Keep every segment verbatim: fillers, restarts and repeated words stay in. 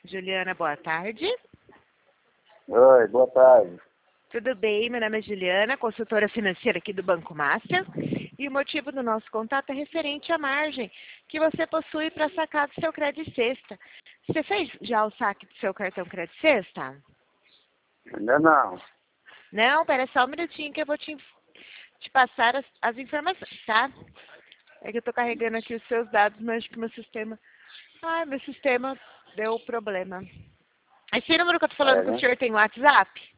Juliana, boa tarde. Oi, boa tarde. Tudo bem? Meu nome é Juliana, consultora financeira aqui do Banco Master. E o motivo do nosso contato é referente à margem que você possui para sacar do seu crédito sexta. Você fez já o saque do seu cartão crédito sexta? Ainda não. Não? Pera só um minutinho que eu vou te, te passar as, as informações, tá? É que eu tô carregando aqui os seus dados, mas acho que meu sistema... Ai, meu sistema deu problema. Esse número que eu tô falando É, com né? o senhor tem WhatsApp?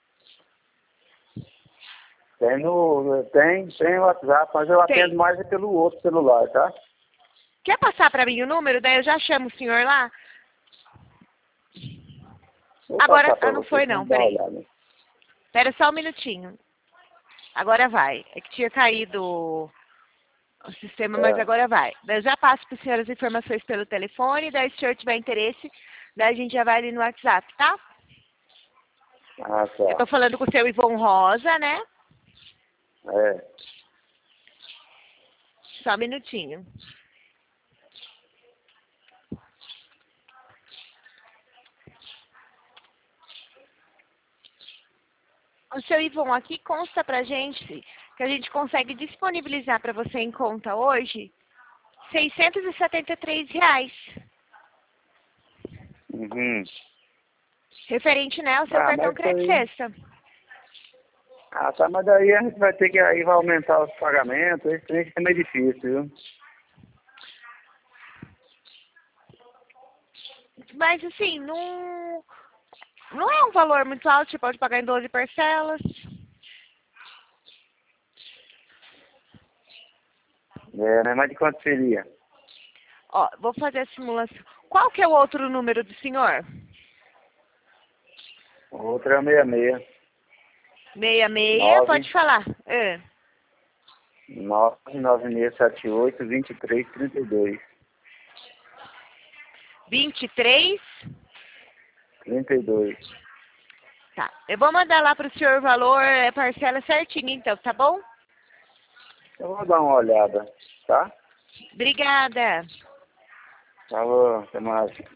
Tem no. Tem, tem o WhatsApp, mas eu Tem. atendo mais é pelo outro celular, tá? Quer passar para mim o número? Daí eu já chamo o senhor lá? Vou Agora, passar pra ah, não você, foi vamos não, dar uma peraí. olhada. Espera só um minutinho. Agora vai. É que tinha caído o sistema, mas É. agora vai. Daí eu já passo para o senhor as informações pelo telefone, daí se o senhor tiver interesse, daí a gente já vai ali no WhatsApp, tá? Ah, Eu tô tá. falando com o seu Ivon Rosa, né? É. Só um minutinho. O seu Ivon, aqui consta pra gente que a gente consegue disponibilizar para você em conta hoje seiscentos e setenta e três reais. Uhum. Referente, né, ao seu Ah, cartão mas isso crédito aí. sexta. Ah, tá, mas daí a gente vai ter que aí vai aumentar os pagamentos, esse trem é meio difícil, viu? Mas assim, não, não é um valor muito alto, você pode pagar em doze parcelas. É, né? Mas de quanto seria? Ó, vou fazer a simulação. Qual que é o outro número do senhor? O outro é meia meia. Meia meia, Nove, pode falar. É. nove, nove, seis, sete, oito, vinte e três, trinta e dois. vinte e três. Trinta e dois. Tá. Eu vou mandar lá pro senhor o valor, é parcela certinho então, tá bom? Eu vou dar uma olhada, tá? Obrigada. Falou, até mais.